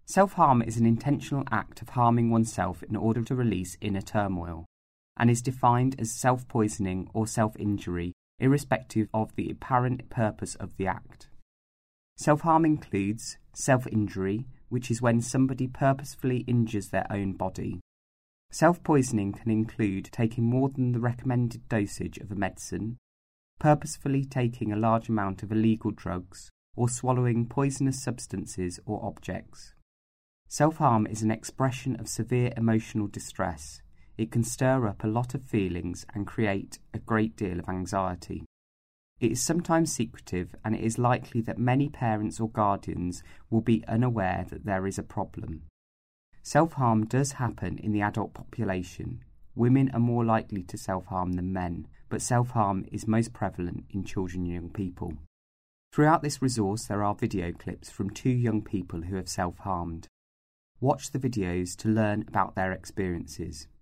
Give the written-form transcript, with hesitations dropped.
Self-harm is an intentional act of harming oneself in order to release inner turmoil, and is defined as self-poisoning or self-injury, irrespective of the apparent purpose of the act. Self-harm includes self-injury, which is when somebody purposefully injures their own body. Self-poisoning can include taking more than the recommended dosage of a medicine, purposefully taking a large amount of illegal drugs, or swallowing poisonous substances or objects. Self-harm is an expression of severe emotional distress. It can stir up a lot of feelings and create a great deal of anxiety. It is sometimes secretive, and it is likely that many parents or guardians will be unaware that there is a problem. Self-harm does happen in the adult population. Women are more likely to self-harm than men, but self-harm is most prevalent in children and young people. Throughout this resource there are video clips from 2 young people who have self-harmed. Watch the videos to learn about their experiences.